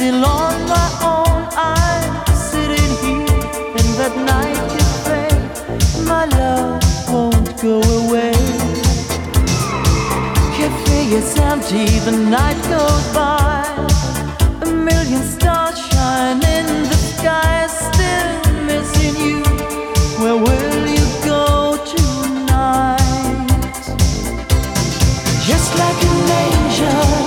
still on my own. I'm sitting here in that night cafe. My love won't go away. Cafe is empty, the night goes by. A million stars shine in the sky. Still missing you. Where will you go tonight? Just like an angel